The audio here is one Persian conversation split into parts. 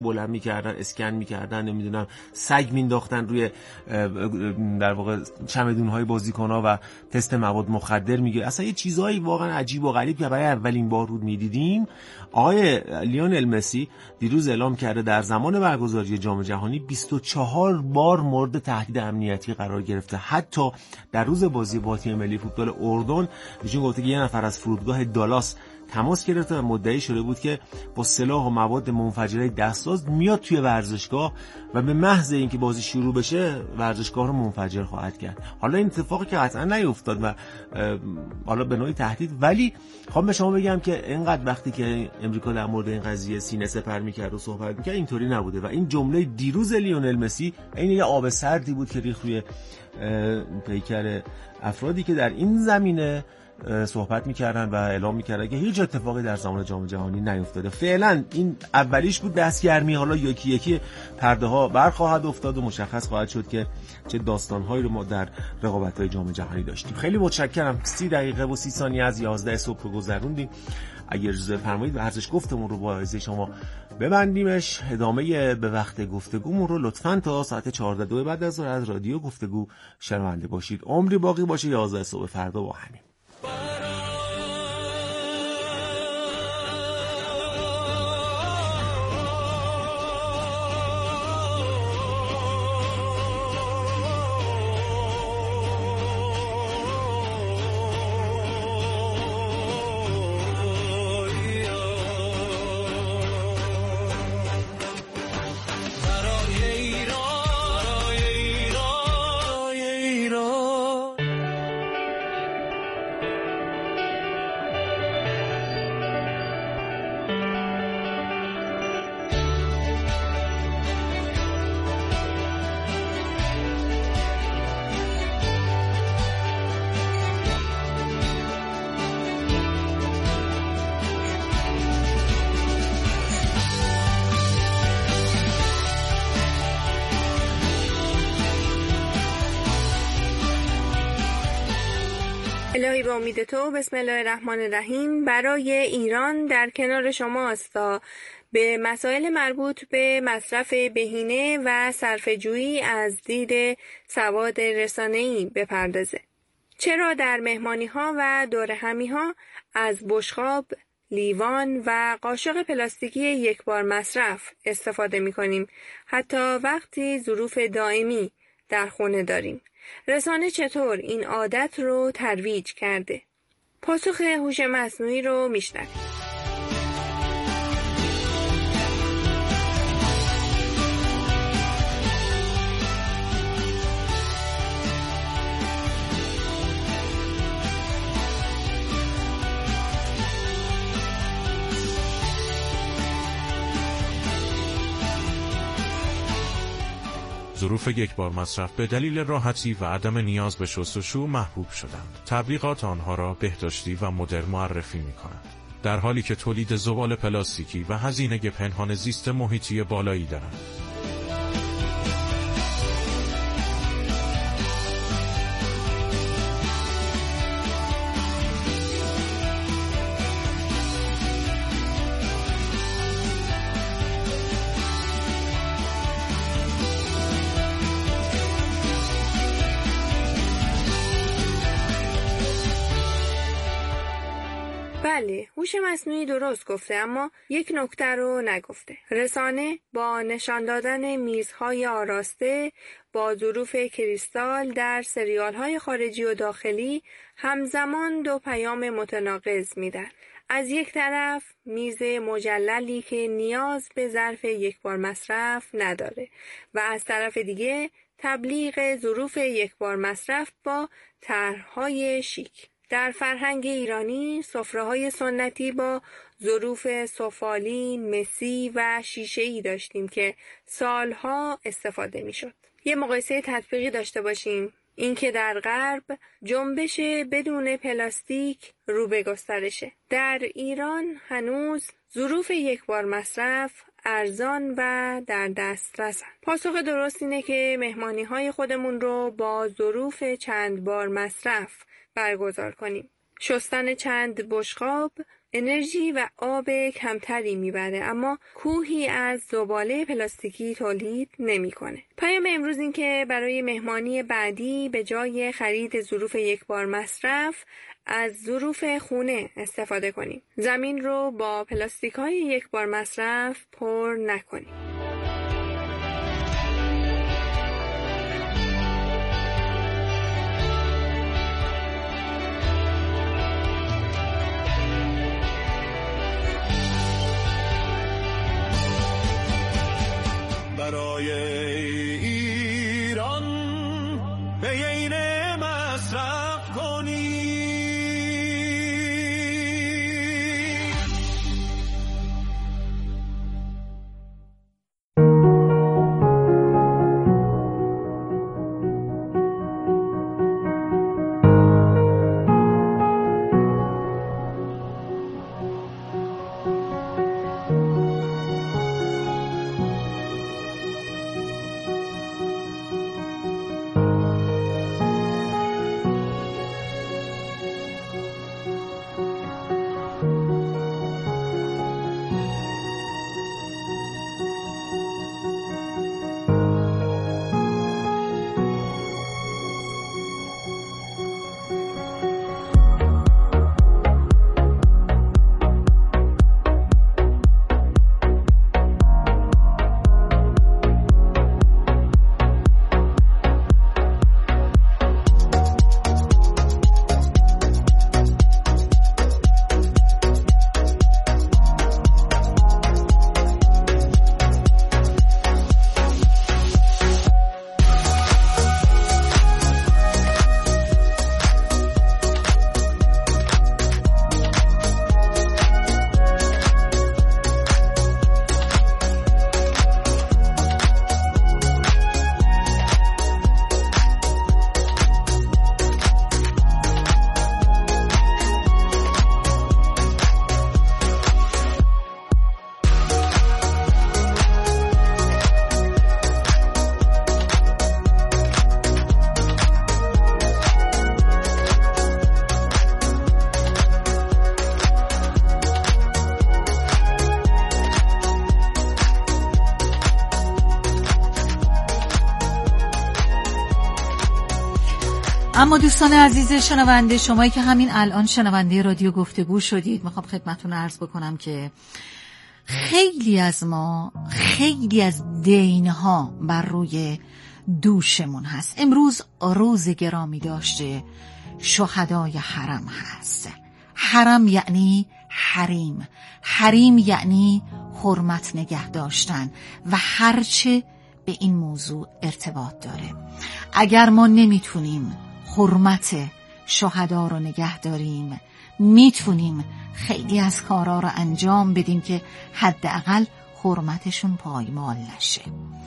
بلند می‌کردن، اسکن می‌کردن، نمیدونم سگ مینداختن روی در واقع چمدون‌های بازیکن‌ها و تست مواد مخدر میگه. اصلا یه چیزایی واقعا عجیب و غریب که برای اولین بار رو می‌دیدیم. آقای لیونل مسی دیروز اعلام کرده در زمان برگزاری جام جهانی 24 بار مورد تهدید امنیتی قرار گرفته. حتی در روز بازی با تیم ملی فوتبال اردن ایشون گفته که یه نفر از فرودگاه دالاس تماس گرفته و مدعی شده بود که با سلاح و مواد منفجره دستساز میاد توی ورزشگاه و به محض اینکه بازی شروع بشه ورزشگاه رو منفجر خواهد کرد. حالا این اتفاقی که قطعا نیفتاد و حالا به نوعی تهدید، ولی خواهم به شما بگم که اینقدر وقتی که امریکا در مورد این قضیه سینه سپر میکرد و صحبت میکرد اینطوری نبوده و این جمله دیروز لیونل مسی این یه آب سردی بود که ریخت روی پیکر افرادی که در این زمینه صحبت میکردن و اعلام میکردن که هیچ اتفاقی در زمان جام جهانی نیفتاده. فعلا این اولیش بود دستگرمی، حالا یکی یکی پرده ها برخواهد افتاد و مشخص خواهد شد که چه داستانهایی رو ما در رقابت‌های جام جهانی داشتیم. خیلی متشکرم. 30 دقیقه و 30 ثانیه از 11 صبح رو گذروندیم. اگر اجازه فرمایید ورزش گفتمون رو با عزیز شما ببندیمش. ادامه به وقت گفتگومون رو لطفاً تا ساعت 14 بعد از رادیو گفتگو شنونده باشید. عمری باقی باشه. 11 صبح فردا با همین. الهی به امید تو، بسم الله الرحمن الرحیم. برای ایران در کنار شماست تا به مسائل مربوط به مصرف بهینه و صرفه‌جویی از دید سواد رسانه‌ای بپردازه. چرا در مهمانی‌ها و دورهمی‌ها از بشقاب، لیوان و قاشق پلاستیکی یک بار مصرف استفاده می‌کنیم، حتی وقتی ظروف دائمی در خونه داریم؟ رسانه چطور این عادت رو ترویج کرده؟ پاسخ هوش مصنوعی رو میشنویم. ظروف یک بار مصرف به دلیل راحتی و عدم نیاز به شستشو محبوب شدند. تبلیغات آنها را بهداشتی و مدرن معرفی می‌کنند، در حالی که تولید زباله پلاستیکی و هزینه پنهان زیست محیطی بالایی دارند. بله، هوش مصنوعی درست گفته، اما یک نکته رو نگفته. رسانه با نشان دادن میزهای آراسته با ظروف کریستال در سریال‌های خارجی و داخلی همزمان دو پیام متناقض میدن. از یک طرف میز مجللی که نیاز به ظرف یک بار مصرف نداره و از طرف دیگه تبلیغ ظروف یک بار مصرف با طرح‌های شیک. در فرهنگ ایرانی سفره‌های سنتی با ظروف سفالی، مسی و شیشه‌ای داشتیم که سالها استفاده می‌شد. یه مقایسه تطبیقی داشته باشیم، اینکه در غرب جنبش بدون پلاستیک رو به گسترشه. در ایران هنوز ظروف یک بار مصرف ارزان و در دسترسن. پاسخ درست اینه که مهمانی‌های خودمون رو با ظروف چند بار مصرف برگزار کنیم. شستن چند بشقاب، انرژی و آب کمتری میبره، اما کوهی از زباله پلاستیکی تولید نمیکنه. پیام امروز این که برای مهمانی بعدی به جای خرید ظروف یک بار مصرف از ظروف خونه استفاده کنیم. زمین رو با پلاستیک‌های یک بار مصرف پر نکنیم. برای ایران به این مصرف کنی. اما دوستان عزیز شنونده، شمایی که همین الان شنونده رادیو گفتگو شدید، میخوام خدمتتون عرض بکنم که خیلی از ما خیلی از دینها بر روی دوشمون هست. امروز روز گرامی داشته شهدای حرم هست. حرم یعنی حریم، حریم یعنی حرمت نگه داشتن و هرچه به این موضوع ارتباط داره. اگر ما نمیتونیم حرمت شهدا رو نگه داریم، میتونیم خیلی از کارا رو انجام بدیم که حداقل حرمتشون پایمال نشه.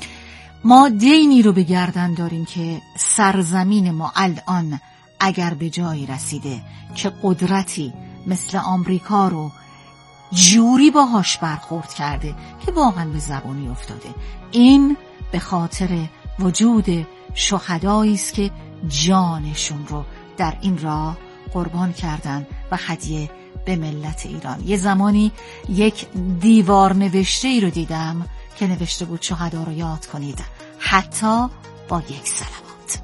ما دینی رو به گردن داریم که سرزمین ما الان اگر به جایی رسیده که قدرتی مثل آمریکا رو جوری باهاش برخورد کرده که واقعا به زبونی افتاده، این به خاطر وجود شهدایی است که جانشون رو در این راه قربان کردن و هدیه به ملت ایران. یه زمانی یک دیوار نوشته ای رو دیدم که نوشته بود شهدا رو یاد کنید، حتی با یک صلوات.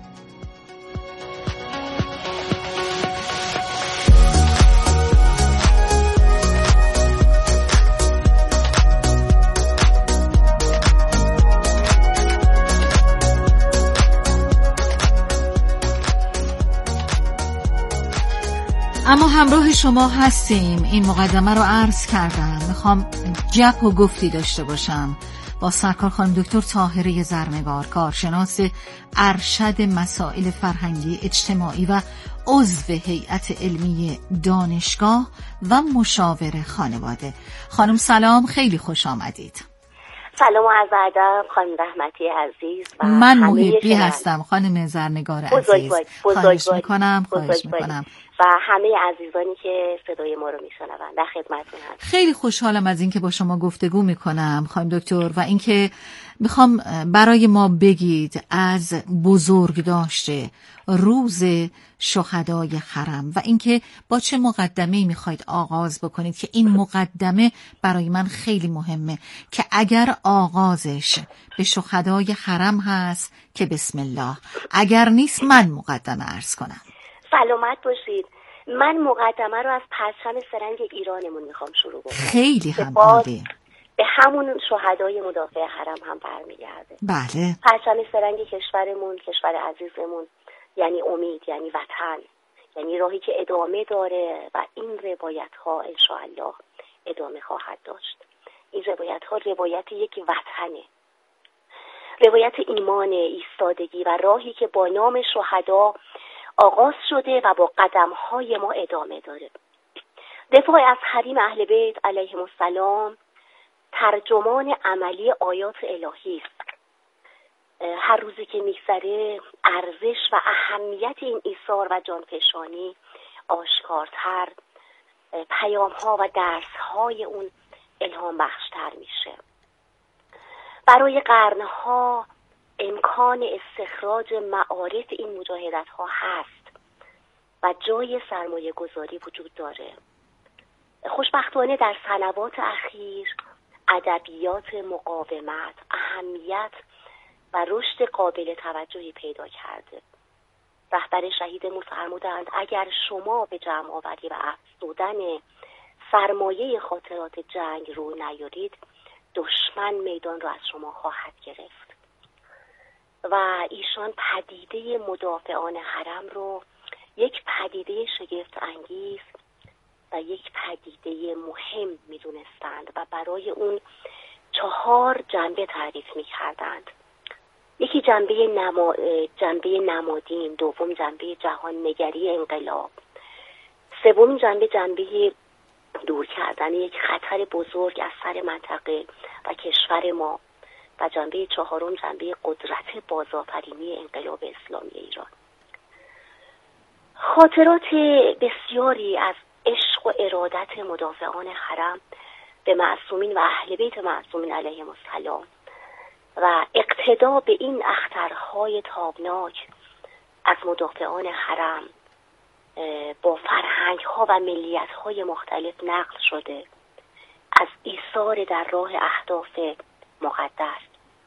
اما همراه شما هستیم. این مقدمه رو عرض کردم، میخوام گپ و گفتی داشته باشم با سرکار خانم دکتر طاهره زرنگار، کارشناس ارشد مسائل فرهنگی اجتماعی و عضو هیئت علمی دانشگاه و مشاور خانواده. خانم سلام، خیلی خوش آمدید. سلام و عرض ادب خانم رحمتی عزیز. و من محبی هستم خانم زرنگار عزیز. خواهش میکنم. و همه عزیزانی که صدای ما رو میشنون در خدمتتون هستم. خیلی خوشحالم از اینکه با شما گفتگو میکنم خانم دکتر و اینکه میخوام برای ما بگید از بزرگ داشته روز شهدای خرم و اینکه با چه مقدمه‌ای میخواید آغاز بکنید که این مقدمه برای من خیلی مهمه که اگر آغازش به شهدای خرم هست که بسم الله، اگر نیست من مقدمه عرض کنم. سلامت باشید. من مقدمه رو از پرچم سرنگ ایرانمون میخوام شروع کنم. خیلی هم عالی. به همون شهدای مدافع حرم هم برمیگرده. بله. پرچم سرنگ کشورمون، کشور عزیزمون، یعنی امید، یعنی وطن، یعنی راهی که ادامه داره و این روایت ها انشاءالله ادامه خواهد داشت. این روایت ها روایت یک وطنه، روایت ایمان، ایستادگی و راهی که با نام شهدا آغاز شده و با قدم های ما ادامه داره. دفاع از حریم اهل بیت علیهم السلام ترجمان عملی آیات الهی است. هر روزی که میگذره ارزش و اهمیت این ایثار و جانفشانی آشکارتر، پیام ها و درس های اون الهام بخشتر میشه. برای قرنها امکان استخراج معارف این مجاهدت ها هست و جای سرمایه گذاری وجود داره. خوشبختانه در سنوات اخیر ادبیات مقاومت اهمیت و رشد قابل توجهی پیدا کرده. رهبر شهیدمون فرمودند اگر شما به جمع آوری و افزودن سرمایه خاطرات جنگ رو نیارید، دشمن میدان را از شما خواهد گرفت. و ایشان پدیده مدافعان حرم رو یک پدیده شگفت انگیز و یک پدیده مهم میدونستند و برای اون 4 جنبه تعریف میکردند. یکی جنبه نمادین، دوم جنبه جهان نگری انقلاب، سوم جنبه دور کردن یک خطر بزرگ از سر منطقه و کشور ما و جنبه 4 جنبه قدرت بازآفرینی انقلاب اسلامی ایران. خاطرات بسیاری از عشق و ارادت مدافعان حرم به معصومین و اهل بیت معصومین علیهم السلام و اقتدا به این اخترهای تابناک از مدافعان حرم با فرهنگ‌ها و ملیت‌های مختلف نقل شده از ایثار در راه اهداف مقدس.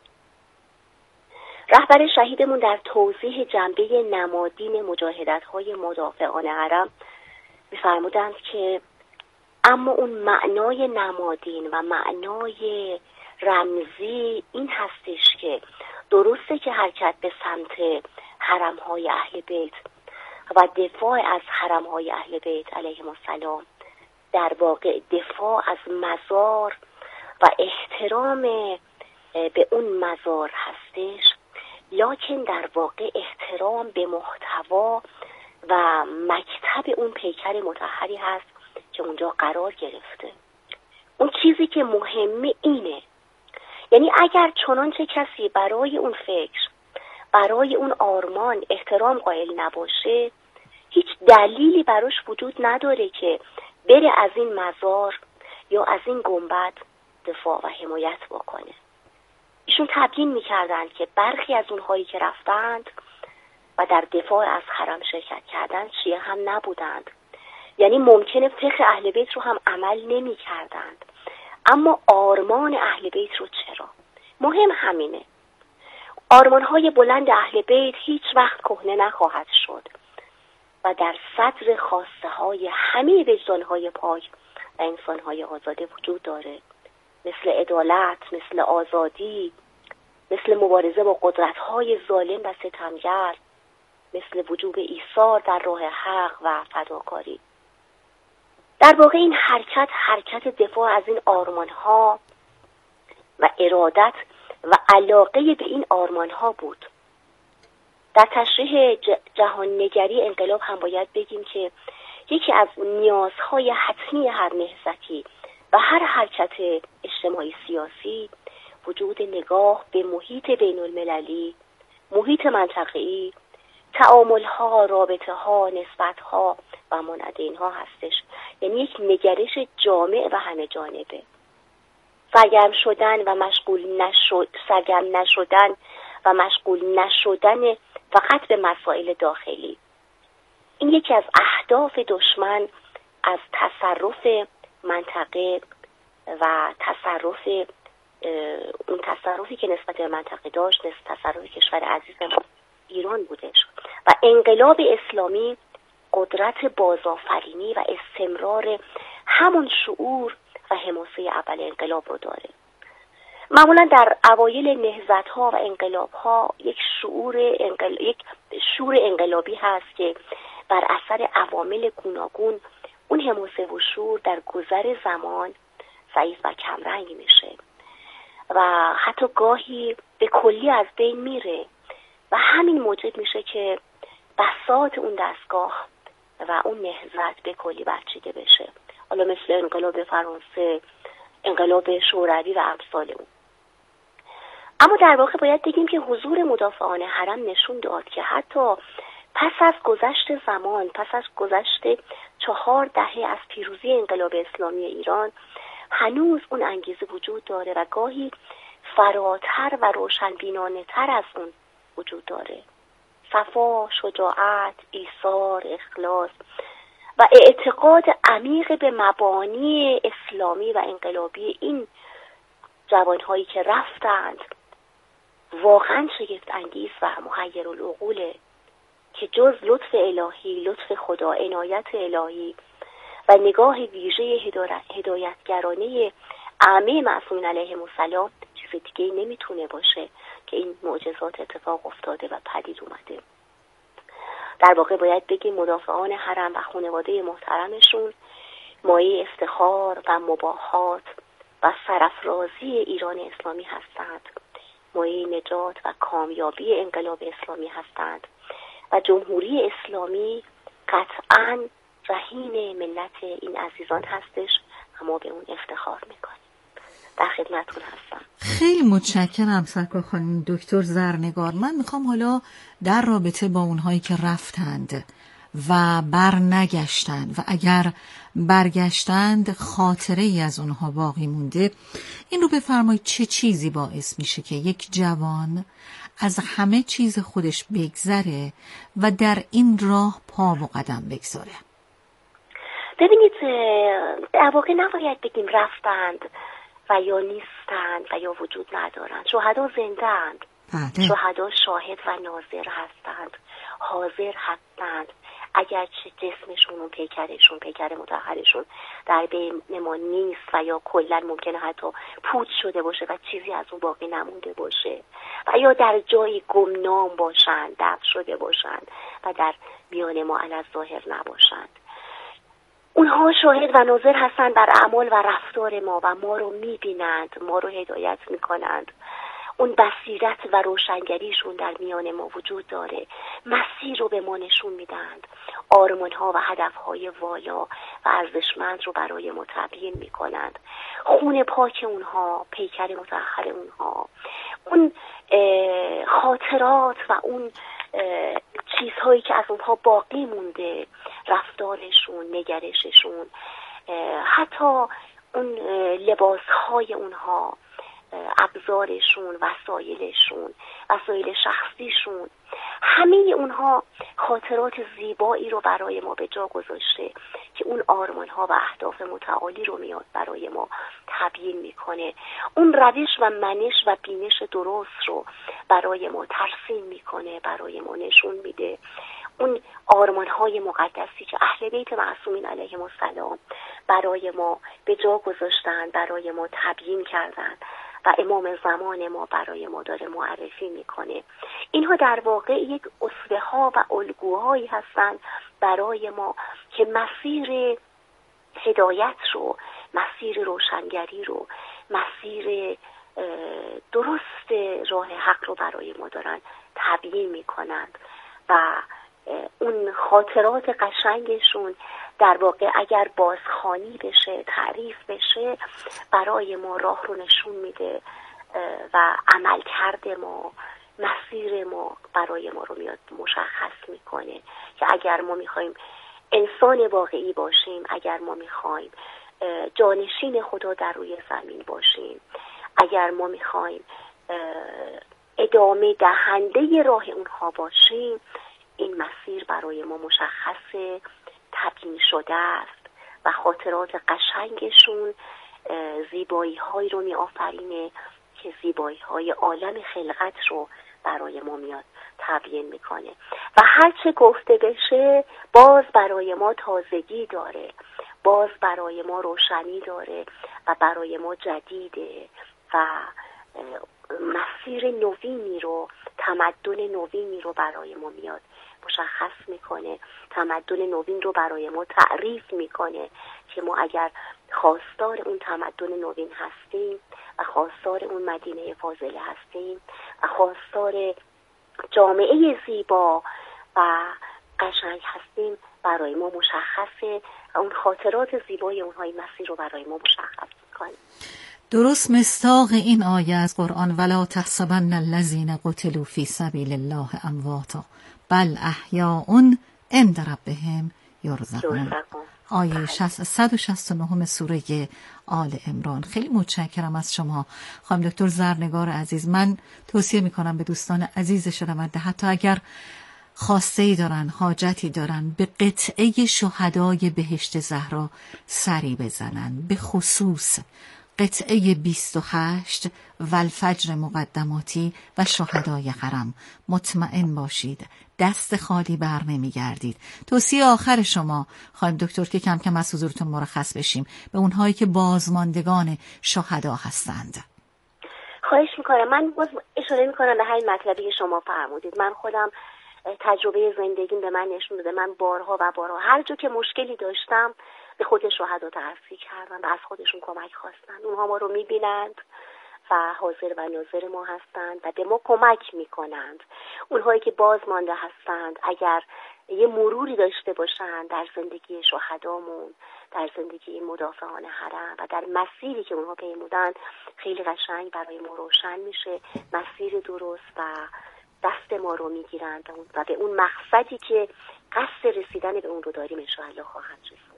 رهبر شهیدمون در توضیح جنبه نمادین مجاهدت‌های مدافعان حرم می‌فرمودند که اما اون معنای نمادین و معنای رمزی این هستش که درسته که حرکت به سمت حرم‌های اهل بیت و دفاع از حرم‌های اهل بیت علیهم السلام در واقع دفاع از مزار و احترام به اون مزار هستش، لکن در واقع احترام به محتوا و مکتب اون پیکر مطهری هست که اونجا قرار گرفته. اون چیزی که مهمه اینه، یعنی اگر چنانچه کسی برای اون فکر، برای اون آرمان احترام قائل نباشه، هیچ دلیلی براش وجود نداره که بره از این مزار یا از این گنبد دفاع و حمایت بکنه. ایشون تبیین میکردند که برخی از اونهایی که رفتند و در دفاع از حرم شرکت کردند شیعه هم نبودند، یعنی ممکنه فقه اهل بیت رو هم عمل نمی کردند، اما آرمان اهل بیت رو چرا؟ مهم همینه. آرمان‌های بلند اهل بیت هیچ وقت کهنه نخواهد شد و در صدر خواسته های همه وجدان‌های پاک و انسان‌های آزاده وجود داره، مثل عدالت، مثل آزادی، مثل مبارزه با قدرت‌های ظالم و ستمگر، مثل وجوب ایثار در راه حق و فداکاری. در واقع این حرکت دفاع از این آرمان‌ها و ارادت و علاقه به این آرمان‌ها بود. در تشریح جهان نگری انقلاب هم باید بگیم که یکی از نیازهای حتمی هر نهضتی و هر حرکت اجتماعی سیاسی وجود نگاه به محیط بین المللی، محیط منطقه‌ای، تعامل‌ها، رابطه‌ها، نسبت‌ها و مانند اینها هستش. یعنی یک نگرش جامع و همه جانبه. سرگرم نشدن و مشغول نشدن فقط به مسائل داخلی. این یکی از اهداف دشمن از تصرف منطقه و اون تصرفی که نسبت به منطقه داشت، تصرف کشور عزیز ما ایران بودش. و انقلاب اسلامی قدرت بازآفرینی و استمرار همون شعور و حماسه اول انقلاب رو داره. معمولا در اوایل نهضت‌ها و انقلاب‌ها یک شور انقلابی هست که بر اثر عوامل گوناگون اون حماسه و شور در گذر زمان ضعیف و کمرنگ میشه و حتی گاهی به کلی از بین میره و همین موجب میشه که بساط اون دستگاه و اون نهضت به کلی برچیده بشه. حالا مثل انقلاب فرانسه، انقلاب شوروی و امثال اون. اما در واقع باید بگیم که حضور مدافعان حرم نشون داد که حتی پس از گذشت زمان، پس از گذشت 4 دهه از پیروزی انقلاب اسلامی ایران، هنوز اون انگیزه وجود داره و گاهی فراتر و روشنبینانه تر از اون وجود داره. صفا، شجاعت، ایثار، اخلاص و اعتقاد عمیق به مبانی اسلامی و انقلابی این جوانهایی که رفتند واقعا شگفت انگیز و محیر العقوله که جز لطف الهی، لطف خدا، عنایت الهی و نگاه ویژه هدایتگرانه ائمه معصومین علیهم السلام چیز دیگه نمیتونه باشه که این معجزات اتفاق افتاده و پدید اومده. در واقع باید بگیم مدافعان حرم و خانواده محترمشون مایه افتخار و مباهات و سرافرازی ایران اسلامی هستند، مایه نجات و کامیابی انقلاب اسلامی هستند و جمهوری اسلامی قطعاً رهین ملت این عزیزان هستش و ما به اون افتخار میکنیم. در خدمتتون هستم. خیلی متشکرم سرکار خانم دکتر زرنگار. من میخوام حالا در رابطه با اونهایی که رفتند و بر نگشتند و اگر برگشتند خاطره ای از اونها باقی مونده، این رو بفرمایید چه چیزی باعث میشه که یک جوان از همه چیز خودش بگذره و در این راه پا و قدم بگذاره؟ ببینید، در واقع نباید بگیم رفتند و یا نیستند و یا وجود ندارند. شهدا زنده‌اند. شهدا شاهد و ناظر هستند، حاضر هستند. اگرچه جسمشون و پیکر مطهرشون در بین ما نیست و یا کلا ممکنه حتی پوچ شده باشه و چیزی از اون باقی نمونده باشه و یا در جایی گمنام باشند، دفن شده باشند و در میان ما علی الظاهر نباشند، اونها شاهد و ناظر هستند بر اعمال و رفتار ما و ما رو میبینند، ما رو هدایت میکنند. اون بصیرت و روشنگریشون در میان ما وجود داره، مسیر رو به ما نشون میدند، آرمان‌ها و هدف‌های والا و ارزشمند رو برای ما تبیین میکنند. خون پاک اونها، پیکر مطهر اونها، اون خاطرات و اون چیزهایی که از اونها باقی مونده، رفتارشون، نگرششون، حتی اون لباسهای اونها، ابزارشون، وسایل شخصیشون، همه اونها خاطرات زیبایی رو برای ما به جا گذاشته که اون آرمان‌ها و اهداف متعالی رو میاد برای ما تبیین میکنه. اون روش و منش و بینش درست رو برای ما ترسیم میکنه، برای ما نشون میده. اون آرمان‌های مقدسی که اهل بیت معصومین علیهم السلام برای ما به جا گذاشتن، برای ما تبیین کردن و امام زمان ما برای ما داره معرفی میکنه. اینها در واقع یک اسوه ها و الگوهایی هستند برای ما که مسیر هدایت رو، مسیر روشنگری رو، مسیر درست راه حق رو برای ما دارن تبیین میکنند و اون خاطرات قشنگشون در واقع اگر بازخوانی بشه، تعریف بشه، برای ما راه رو نشون میده و عملکرد ما، مسیر ما برای ما رو میاد مشخص میکنه که اگر ما میخوایم انسان واقعی باشیم، اگر ما میخوایم جانشین خدا در روی زمین باشیم، اگر ما میخوایم ادامه دهنده راه اونها باشیم، این مسیر برای ما مشخص، تبیین شده است و خاطرات قشنگشون زیبایی هایی رو می آفرینه که زیبایی های عالم خلقت رو برای ما میاد تبیین میکنه و هرچه گفته بشه باز برای ما تازگی داره، باز برای ما روشنی داره و برای ما جدیده و مسیر نوینی رو، تمدن نوینی رو برای ما میاد مشخص میکنه، تمدن نوین رو برای ما تعریف میکنه که ما اگر خواستار اون تمدن نوین هستیم و خواستار اون مدینه فاضله هستیم و خواستار جامعه زیبا و قشنگ هستیم، برای ما مشخصه و اون خاطرات زیبای اونهای مسیر رو برای ما مشخص میکنه. درست مصداق این آیه از قرآن ولا تحسبن الذین قتلوا فی سبیل الله امواتا بل احیاء عند ربهم یرزقون. آیه 169 سوره آل عمران. خیلی متشکرم از شما خانم دکتر زرنگار عزیز. من توصیه میکنم به دوستان عزیز شنونده حتی اگر خواسته‌ای دارن، حاجتی دارن، به قطعه شهدای بهشت زهرا سری بزنن، به خصوص قطعه 28 و الفجر مقدماتی و شهدای حرم. مطمئن باشید دست خالی بر نمیگردید. توصیه آخر شما خانم دکتر که کم کم از حضورتون مرخص بشیم به اونهایی که بازماندگان شهدا هستند. خواهش میکنم. من باز اشاره میکنم به همین مطلبی که شما فرمودید. من خودم تجربه زندگیم به من نشون داده، من بارها و بارها هر جا که مشکلی داشتم به خود شهدا تعرض کردم و از خودشون کمک خواستن. اونها ما رو میبینند و حاضر و ناظر ما هستند و به ما کمک میکنند. اونهایی که باز مانده هستند اگر یه مروری داشته باشند در زندگی شهدامون، در زندگی این مدافعان حرم و در مسیری که اونها پیمودن، خیلی قشنگ برای ما روشن میشه مسیر درست و دست ما رو میگیرند و به اون مقصدی که قصد رسیدن به اون رو داریم انشاءالله خواهند رسید.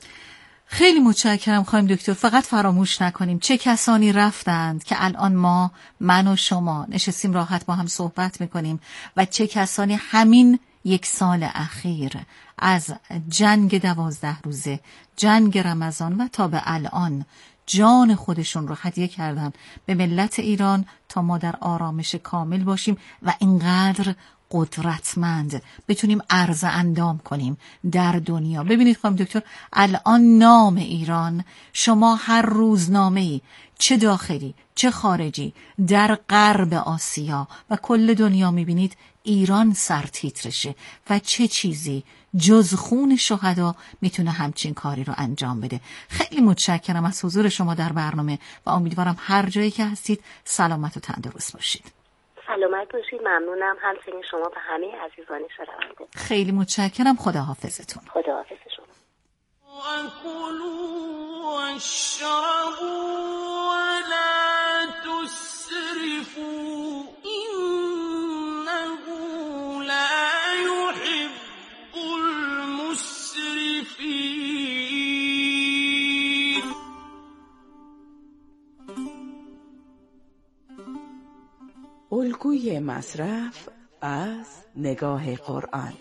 خیلی متشکرم خانم دکتر. فقط فراموش نکنیم چه کسانی رفتند که الان من و شما نشستیم راحت با هم صحبت میکنیم و چه کسانی همین 1 سال اخیر از جنگ 12 روزه، جنگ رمضان و تا به الان جان خودشون رو هدیه کردن به ملت ایران تا ما در آرامش کامل باشیم و اینقدر قدرتمند بتونیم عرض اندام کنیم در دنیا. ببینید خانم دکتر الان نام ایران، شما هر روزنامه‌ای چه داخلی چه خارجی در غرب آسیا و کل دنیا میبینید ایران سرتیترشه و چه چیزی جز خون شهدا میتونه همچین کاری رو انجام بده. خیلی متشکرم از حضور شما در برنامه و امیدوارم هر جایی که هستید سلامت و تندرست باشید. سلامت باشید. ممنونم همچنین شما به همه عزیزان شنونده. خیلی متشکرم. خداحافظتون. خداحافظ شما. الگوی مصرف از نگاه قرآن.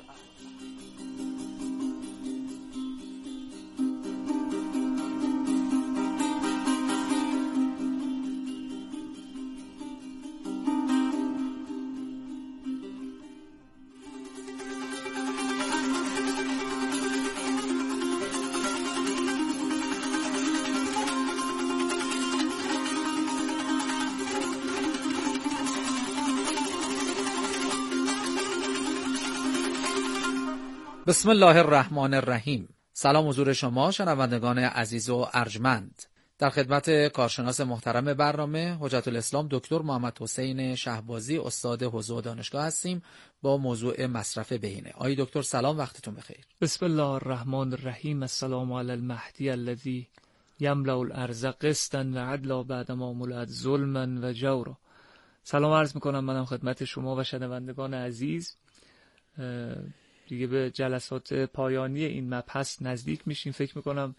بسم الله الرحمن الرحیم. سلام حضور شما شنوندگان عزیز و ارجمند. در خدمت کارشناس محترم برنامه حجت الاسلام دکتر محمد حسین شهبازی استاد حوزه دانشگاه هستیم با موضوع مصرف بهینه. آقای دکتر سلام، وقتتون بخیر. بسم الله الرحمن الرحیم. السلام علی المهدی الذی یملأ الارض قسطا و عدلا بعدما ملئت ظلما و جورا. سلام عرض میکنم منم خدمت شما و شنوندگان عزیز. دیگه به جلسات پایانی این مبحث نزدیک میشیم. فکر میکنم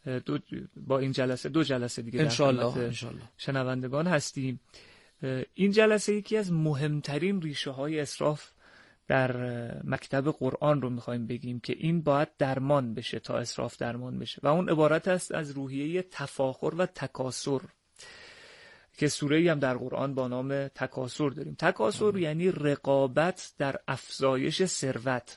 با این جلسه 2 جلسه دیگه انشالله شنوندگان هستیم. این جلسه یکی از مهمترین ریشه های اسراف در مکتب قرآن رو میخوایم بگیم که این باید درمان بشه تا اسراف درمان بشه، و اون عبارت است از روحیه تفاخر و تکاسر که سوره‌ای هم در قرآن با نام تکاسر داریم. تکاسر یعنی رقابت در افزایش ثروت،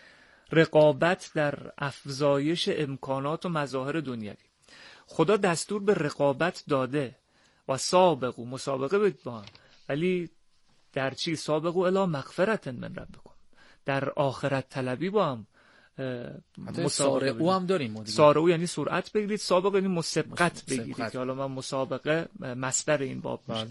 رقابت در افزایش امکانات و مظاهر دنیوی. خدا دستور به رقابت داده و سابقو، مسابقه بدید با هم، ولی در چی؟ سابقو الی مغفرت من ربکم، در آخرت طلبی با هم مسابقه. او هم داریم. سارعو یعنی سرعت بگیرید، سابق یعنی مسبقت بگیرید که حالا من مسابقه مصدر این باب میشه.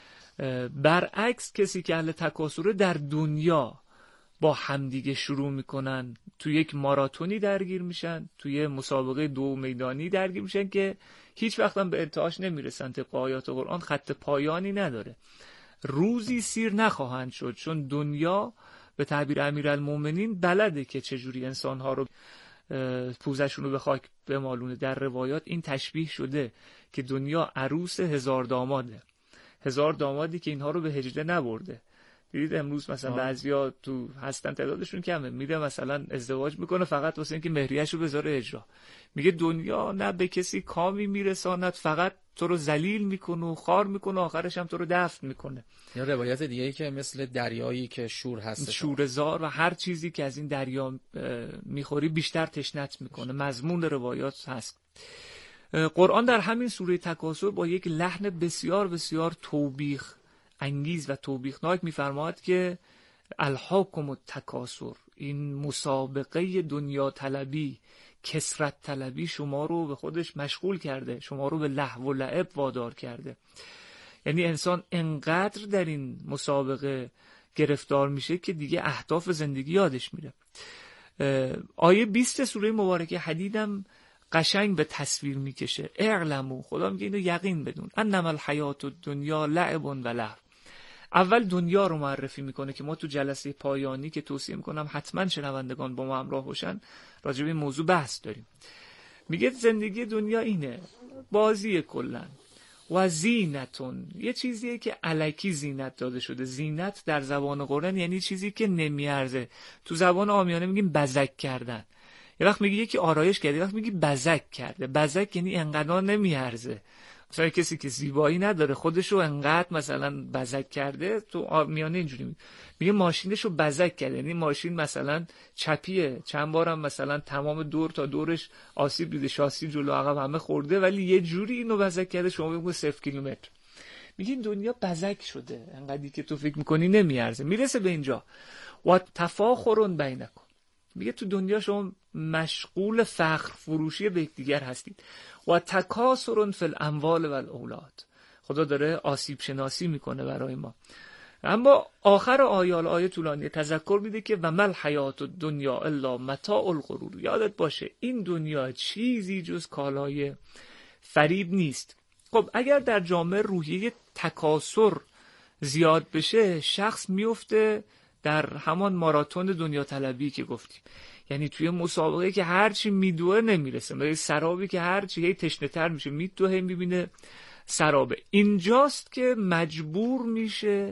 برعکس کسی که اهل تکاسر در دنیا با همدیگه شروع میکنن، تو یک ماراتونی درگیر میشن، توی مسابقه 2 میدانی درگیر میشن که هیچ وقت هم به انتهاش نمیرسن. طبق آیات قرآن خط پایانی نداره، روزی سیر نخواهند شد، چون دنیا به تعبیر امیرالمومنین بلده که چجوری انسانها رو پوزشون رو به خاک بمالونه. در روایات این تشبیه شده که دنیا عروس 1000 داماده، 1000 دامادی که اینها رو به هجله نبرده. دیدید امروز مثلا بعضیا تو هستن تعدادشون کمه، میره مثلا ازدواج میکنه فقط واسه اینکه مهریه‌شو بذاره اجرا. میگه دنیا نه به کسی کامی میرساند، فقط تو رو ذلیل میکنه و خوار میکنه، آخرش هم تو رو دفن میکنه. یا روایت دیگه ای که مثل دریایی که شور هست، شورزار، و هر چیزی که از این دریا میخوری بیشتر تشنت میکنه. مضمون روایات هست. قرآن در همین سوره تکاسر با یک لحن بسیار بسیار توبیخ انگیز و توبیخناک میفرماید که الهاکم التکاسر، این مسابقه دنیا طلبی، کثرت طلبی شما رو به خودش مشغول کرده، شما رو به لهو و لعب وادار کرده. یعنی انسان انقدر در این مسابقه گرفتار میشه که دیگه اهداف زندگی یادش میره. آیه 20 سوره مبارکه حدیدم قشنگ به تصویر میکشه. اعلموا، خدا میگه اینو یقین بدون، انما الحیات الدنیا لعب و لهو. اول دنیا رو معرفی میکنه که ما تو جلسه پایانی که توصیه میکنم حتما شنوندگان با ما همراه باشن راجع به این موضوع بحث داریم. میگه زندگی دنیا اینه، بازی کلن و زینتون، یه چیزیه که الکی زینت داده شده. زینت در زبان قرآن یعنی چیزی که نمیارزه. تو زبان عامیانه میگیم بزک کردن. یه وقت میگی یکی آرایش کرده، یه وقت میگی بزک کرده. بزک یعنی انقدر نمیارزه. مثلا کسی که زیبایی نداره خودشو انقدر مثلا بزک کرده، تو عامیانه اینجوری میگه ماشینشو بزک کرده، یعنی ماشین مثلا چپیه، چند بارم مثلا تمام دور تا دورش آسیب دیده، شاسی جلو عقب همه خورده، ولی یه جوری اینو بزک کرده شما بگو 0 کیلومتر. میگه دنیا بزک شده، انقدری که تو فکر میکنی نمیارزه. میرسه به اینجا و تفاخرون بینکم، میگه تو دنیا شما مشغول فخر فروشی به یکدیگر هستید. و تکاسر فی الاموال و الاولاد، خدا داره آسیب شناسی میکنه برای ما. اما آخر آیه طولانی تذکر میده که و مل حیات الدنیا الا متاع الغرور. یادت باشه این دنیا چیزی جز کالای فریب نیست. خب اگر در جامعه روحیه تکاسر زیاد بشه، شخص میفته در همان ماراتون دنیا طلبی که گفتیم. یعنی توی مسابقه که هرچی میدوه نمیرسه، مثل سرابی که هرچی هی تشنه‌تر میشه میدوه، هی میبینه سرابه. اینجاست که مجبور میشه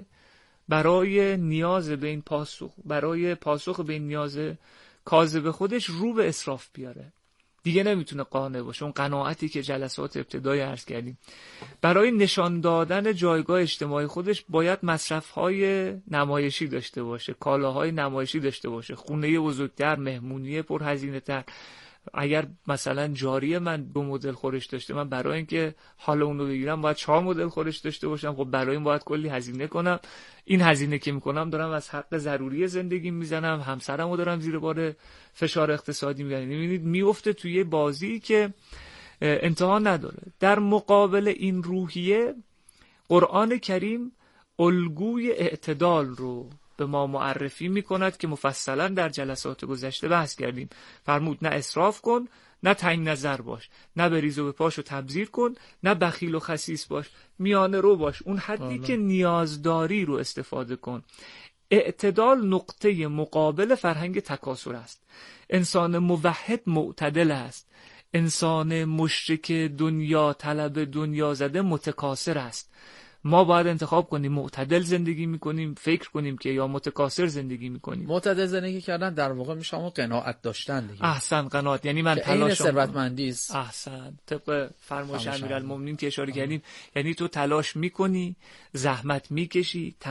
برای نیاز به این پاسخ، برای پاسخ به این نیاز کاذب خودش رو به اسراف بیاره. دیگه نمیتونه قانع باشه. اون قناعتی که جلسات ابتدایی عرض کردیم، برای نشان دادن جایگاه اجتماعی خودش باید مصرف‌های نمایشی داشته باشه، کالاهای نمایشی داشته باشه، خونه بزرگتر، مهمونی پرهزینه‌تر. اگر مثلا جاری من 2 مدل خورش داشته، من برای اینکه حال اون رو بگیرم باید 4 مدل خورش داشته باشم. خب برای این باید کلی هزینه کنم. این هزینه که میکنم دارم از حق ضروری زندگی میزنم، همسرم رو دارم زیر بار فشار اقتصادی میگیرم. میبینید میفته توی بازی که انتها نداره. در مقابل این روحیه قرآن کریم الگوی اعتدال رو به ما معرفی میکند که مفصلا در جلسات گذشته بحث کردیم. فرمود نه اسراف کن، نه تنگ نظر باش، نه بریز و به پاشو تبذیر کن، نه بخیل و خسیس باش، میانه رو باش، اون حدی که نیاز داری رو استفاده کن. اعتدال نقطه مقابل فرهنگ تکاسر است. انسان موحد معتدل است. انسان مشرک دنیا طلب دنیا زده متکاسر است. ما باید انتخاب کنیم معتدل زندگی میکنیم، فکر کنیم که یا متکاسر زندگی میکنیم. معتدل زندگی کردن در واقع میشه اما قناعت داشتن دیگه. احسن، قناعت یعنی من تلاش این ثروتمندی است. احسن، طبق فرمایش امیرالمومنین که اشاره کردیم، یعنی تو تلاش میکنی، زحمت میکشی،